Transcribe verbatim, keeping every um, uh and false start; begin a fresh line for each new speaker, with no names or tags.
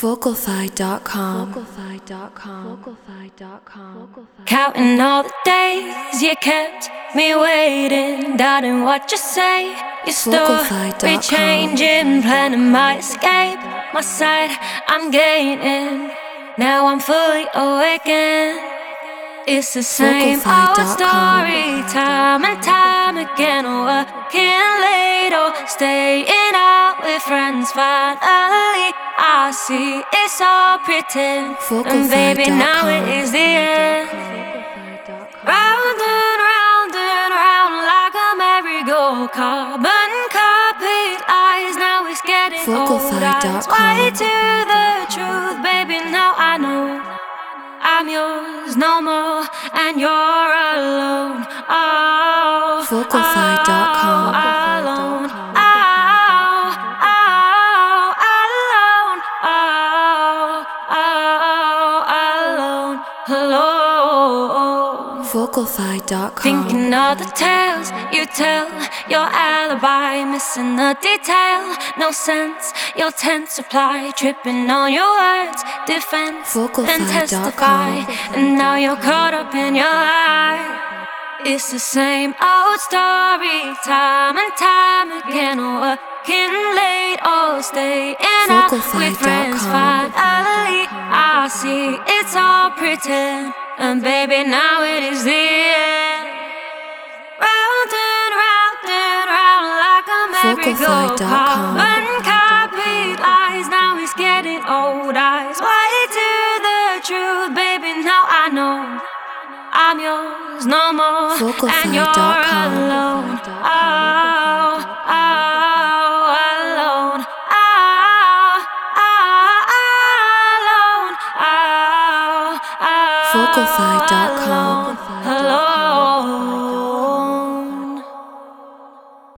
Vocalfy dot com.
Counting all the days you kept me waiting, doubting what you say. Your story changing, planning my escape. My side, I'm gaining. Now I'm fully awakened. It's the same old story, time and time again. Working late or staying out with friends. Finally, I see it's all pretend. And baby, now it is the end. Round and round and round like a merry-go. Carbon copy lies, now it's getting old. Eyes wide to the truth, baby, now I know I'm yours no more, and you're alone. Oh,
Vocalfy dot com.
oh, alone. Oh, oh, alone. Oh, oh, alone, alone.
Vocalfy dot com.
Thinking of the tales you tell, your alibi, missing the detail. No sense, your tense reply, tripping on your words, defense, then testify. And now you're caught up in your lie. It's the same old story, time and time again. Working late or staying out with friends. Finally, I see it's all pretend. And baby, now it is the end. Round and round and round like a merry-go. Carbon copy lies, now it's getting old. Eyes wide to the truth, baby, now I know I'm yours no more, and you're alone. Oh, oh, alone. Oh, oh, alone. Oh, oh,
Vocalfy dot com.
alone.